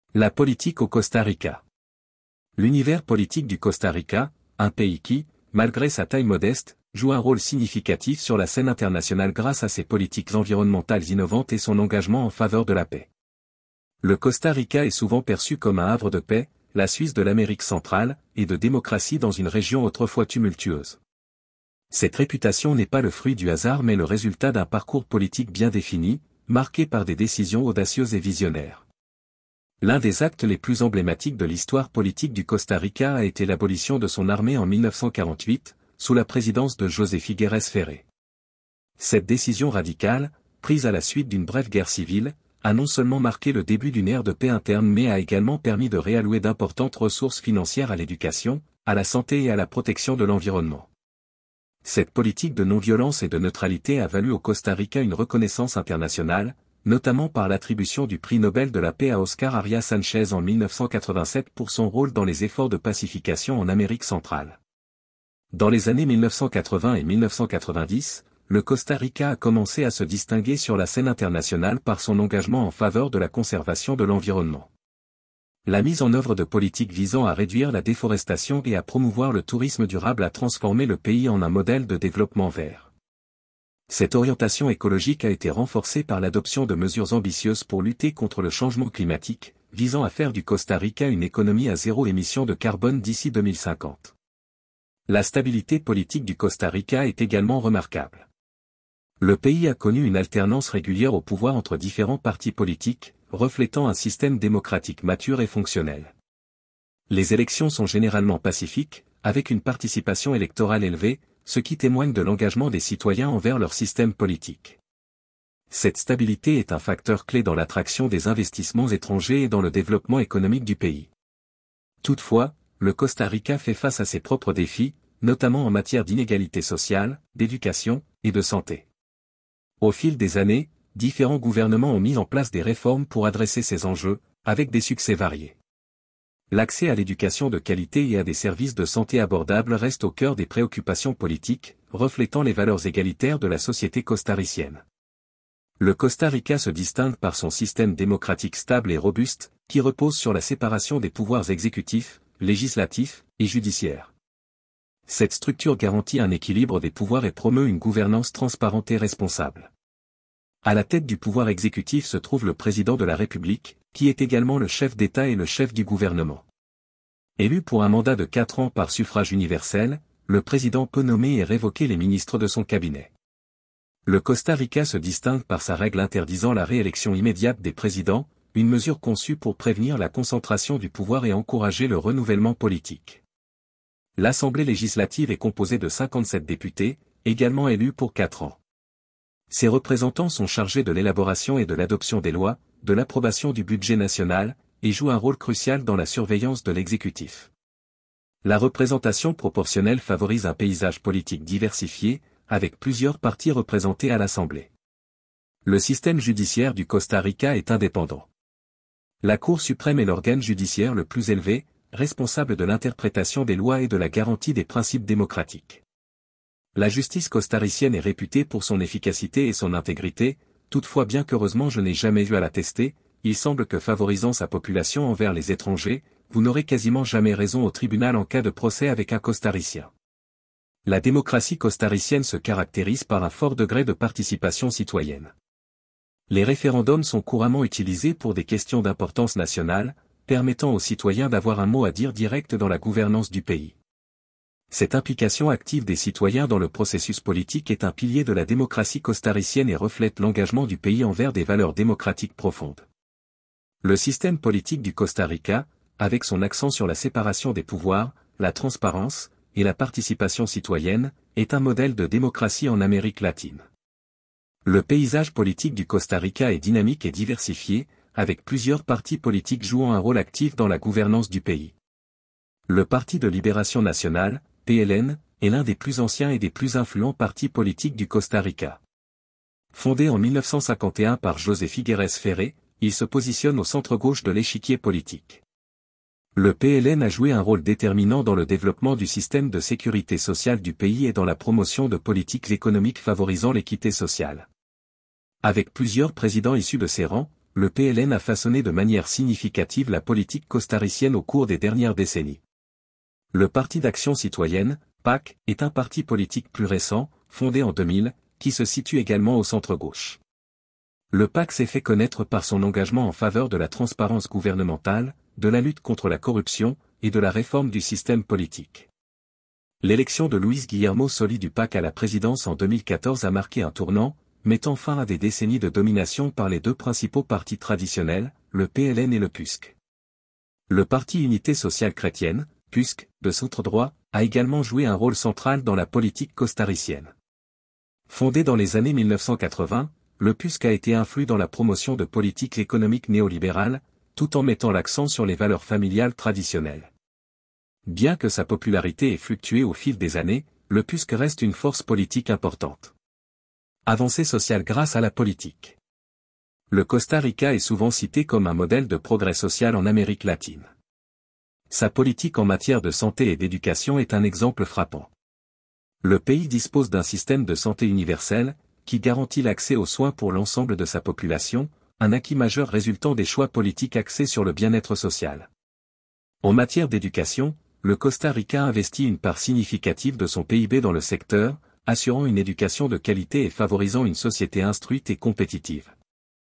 La politique au Costa Rica. L'univers politique du Costa Rica, un pays qui, malgré sa taille modeste, joue un rôle significatif sur la scène internationale grâce à ses politiques environnementales innovantes et son engagement en faveur de la paix. Le Costa Rica est souvent perçu comme un havre de paix, la Suisse de l'Amérique centrale, et de démocratie dans une région autrefois tumultueuse. Cette réputation n'est pas le fruit du hasard mais le résultat d'un parcours politique bien défini, marqué par des décisions audacieuses et visionnaires. L'un des actes les plus emblématiques de l'histoire politique du Costa Rica a été l'abolition de son armée en 1948, sous la présidence de José Figueres Ferré. Cette décision radicale, prise à la suite d'une brève guerre civile, a non seulement marqué le début d'une ère de paix interne mais a également permis de réallouer d'importantes ressources financières à l'éducation, à la santé et à la protection de l'environnement. Cette politique de non-violence et de neutralité a valu au Costa Rica une reconnaissance internationale, notamment par l'attribution du prix Nobel de la paix à Oscar Arias Sanchez en 1987 pour son rôle dans les efforts de pacification en Amérique centrale. Dans les années 1980 et 1990, le Costa Rica a commencé à se distinguer sur la scène internationale par son engagement en faveur de la conservation de l'environnement. La mise en œuvre de politiques visant à réduire la déforestation et à promouvoir le tourisme durable a transformé le pays en un modèle de développement vert. Cette orientation écologique a été renforcée par l'adoption de mesures ambitieuses pour lutter contre le changement climatique, visant à faire du Costa Rica une économie à zéro émission de carbone d'ici 2050. La stabilité politique du Costa Rica est également remarquable. Le pays a connu une alternance régulière au pouvoir entre différents partis politiques, reflétant un système démocratique mature et fonctionnel. Les élections sont généralement pacifiques, avec une participation électorale élevée, ce qui témoigne de l'engagement des citoyens envers leur système politique. Cette stabilité est un facteur clé dans l'attraction des investissements étrangers et dans le développement économique du pays. Toutefois, le Costa Rica fait face à ses propres défis, notamment en matière d'inégalité sociale, d'éducation et de santé. Au fil des années, différents gouvernements ont mis en place des réformes pour adresser ces enjeux, avec des succès variés. L'accès à l'éducation de qualité et à des services de santé abordables reste au cœur des préoccupations politiques, reflétant les valeurs égalitaires de la société costaricienne. Le Costa Rica se distingue par son système démocratique stable et robuste, qui repose sur la séparation des pouvoirs exécutifs, législatifs et judiciaires. Cette structure garantit un équilibre des pouvoirs et promeut une gouvernance transparente et responsable. À la tête du pouvoir exécutif se trouve le président de la République, qui est également le chef d'État et le chef du gouvernement. Élu pour un mandat de 4 ans par suffrage universel, le président peut nommer et révoquer les ministres de son cabinet. Le Costa Rica se distingue par sa règle interdisant la réélection immédiate des présidents, une mesure conçue pour prévenir la concentration du pouvoir et encourager le renouvellement politique. L'Assemblée législative est composée de 57 députés, également élus pour 4 ans. Ces représentants sont chargés de l'élaboration et de l'adoption des lois, de l'approbation du budget national, et jouent un rôle crucial dans la surveillance de l'exécutif. La représentation proportionnelle favorise un paysage politique diversifié, avec plusieurs partis représentés à l'Assemblée. Le système judiciaire du Costa Rica est indépendant. La Cour suprême est l'organe judiciaire le plus élevé, responsable de l'interprétation des lois et de la garantie des principes démocratiques. La justice costaricienne est réputée pour son efficacité et son intégrité, toutefois bien qu'heureusement je n'ai jamais eu à l'attester, il semble que favorisant sa population envers les étrangers, vous n'aurez quasiment jamais raison au tribunal en cas de procès avec un costaricien. La démocratie costaricienne se caractérise par un fort degré de participation citoyenne. Les référendums sont couramment utilisés pour des questions d'importance nationale, permettant aux citoyens d'avoir un mot à dire direct dans la gouvernance du pays. Cette implication active des citoyens dans le processus politique est un pilier de la démocratie costaricienne et reflète l'engagement du pays envers des valeurs démocratiques profondes. Le système politique du Costa Rica, avec son accent sur la séparation des pouvoirs, la transparence et la participation citoyenne, est un modèle de démocratie en Amérique latine. Le paysage politique du Costa Rica est dynamique et diversifié, avec plusieurs partis politiques jouant un rôle actif dans la gouvernance du pays. Le Parti de Libération Nationale, PLN, est l'un des plus anciens et des plus influents partis politiques du Costa Rica. Fondé en 1951 par José Figueres Ferré, il se positionne au centre-gauche de l'échiquier politique. Le PLN a joué un rôle déterminant dans le développement du système de sécurité sociale du pays et dans la promotion de politiques économiques favorisant l'équité sociale. Avec plusieurs présidents issus de ses rangs, le PLN a façonné de manière significative la politique costaricienne au cours des dernières décennies. Le Parti d'Action Citoyenne, PAC, est un parti politique plus récent, fondé en 2000, qui se situe également au centre-gauche. Le PAC s'est fait connaître par son engagement en faveur de la transparence gouvernementale, de la lutte contre la corruption, et de la réforme du système politique. L'élection de Luis Guillermo Solí du PAC à la présidence en 2014 a marqué un tournant, mettant fin à des décennies de domination par les deux principaux partis traditionnels, le PLN et le PUSC. Le Parti Unité Sociale Chrétienne, PUSC, de centre-droit, a également joué un rôle central dans la politique costaricienne. Fondé dans les années 1980, le PUSC a été influent dans la promotion de politiques économiques néolibérales, tout en mettant l'accent sur les valeurs familiales traditionnelles. Bien que sa popularité ait fluctué au fil des années, le PUSC reste une force politique importante. Avancée sociale grâce à la politique. Le Costa Rica est souvent cité comme un modèle de progrès social en Amérique latine. Sa politique en matière de santé et d'éducation est un exemple frappant. Le pays dispose d'un système de santé universel, qui garantit l'accès aux soins pour l'ensemble de sa population, un acquis majeur résultant des choix politiques axés sur le bien-être social. En matière d'éducation, le Costa Rica investit une part significative de son PIB dans le secteur, assurant une éducation de qualité et favorisant une société instruite et compétitive.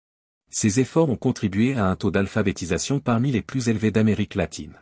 Ces efforts ont contribué à un taux d'alphabétisation parmi les plus élevés d'Amérique latine.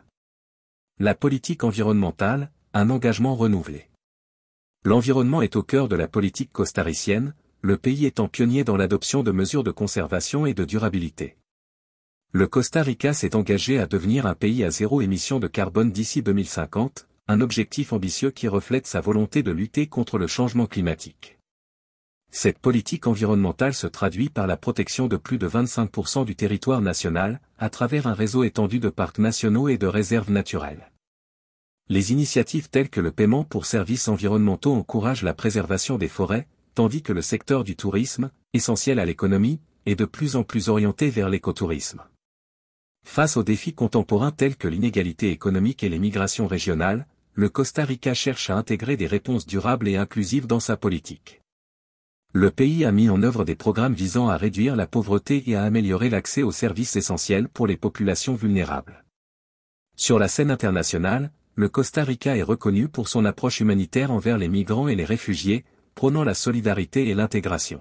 La politique environnementale, un engagement renouvelé. L'environnement est au cœur de la politique costaricienne, le pays étant pionnier dans l'adoption de mesures de conservation et de durabilité. Le Costa Rica s'est engagé à devenir un pays à zéro émission de carbone d'ici 2050, un objectif ambitieux qui reflète sa volonté de lutter contre le changement climatique. Cette politique environnementale se traduit par la protection de plus de 25% du territoire national, à travers un réseau étendu de parcs nationaux et de réserves naturelles. Les initiatives telles que le paiement pour services environnementaux encouragent la préservation des forêts, tandis que le secteur du tourisme, essentiel à l'économie, est de plus en plus orienté vers l'écotourisme. Face aux défis contemporains tels que l'inégalité économique et les migrations régionales, le Costa Rica cherche à intégrer des réponses durables et inclusives dans sa politique. Le pays a mis en œuvre des programmes visant à réduire la pauvreté et à améliorer l'accès aux services essentiels pour les populations vulnérables. Sur la scène internationale, le Costa Rica est reconnu pour son approche humanitaire envers les migrants et les réfugiés, prônant la solidarité et l'intégration.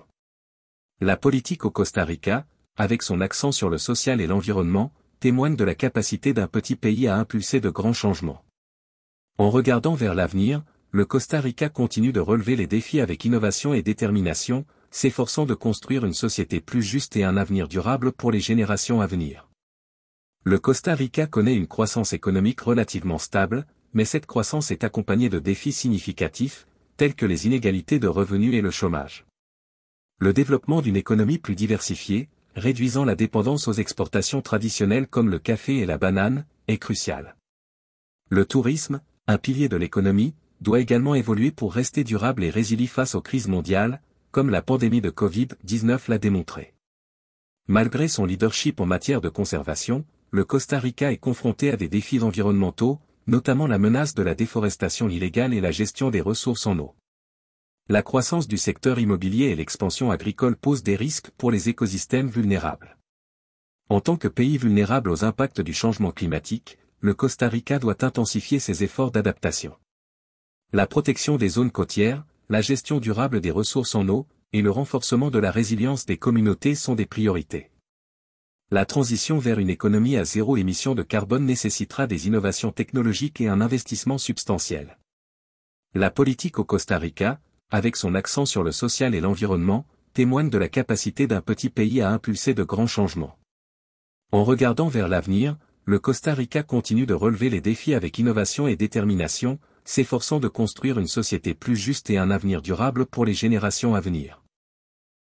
La politique au Costa Rica, avec son accent sur le social et l'environnement, témoigne de la capacité d'un petit pays à impulser de grands changements. En regardant vers l'avenir, le Costa Rica continue de relever les défis avec innovation et détermination, s'efforçant de construire une société plus juste et un avenir durable pour les générations à venir. Le Costa Rica connaît une croissance économique relativement stable, mais cette croissance est accompagnée de défis significatifs, tels que les inégalités de revenus et le chômage. Le développement d'une économie plus diversifiée, réduisant la dépendance aux exportations traditionnelles comme le café et la banane, est crucial. Le tourisme, un pilier de l'économie, doit également évoluer pour rester durable et résilier face aux crises mondiales, comme la pandémie de Covid-19 l'a démontré. Malgré son leadership en matière de conservation, le Costa Rica est confronté à des défis environnementaux, notamment la menace de la déforestation illégale et la gestion des ressources en eau. La croissance du secteur immobilier et l'expansion agricole posent des risques pour les écosystèmes vulnérables. En tant que pays vulnérable aux impacts du changement climatique, le Costa Rica doit intensifier ses efforts d'adaptation. La protection des zones côtières, la gestion durable des ressources en eau, et le renforcement de la résilience des communautés sont des priorités. La transition vers une économie à zéro émission de carbone nécessitera des innovations technologiques et un investissement substantiel. La politique au Costa Rica, avec son accent sur le social et l'environnement, témoigne de la capacité d'un petit pays à impulser de grands changements. En regardant vers l'avenir, le Costa Rica continue de relever les défis avec innovation et détermination, s'efforçant de construire une société plus juste et un avenir durable pour les générations à venir.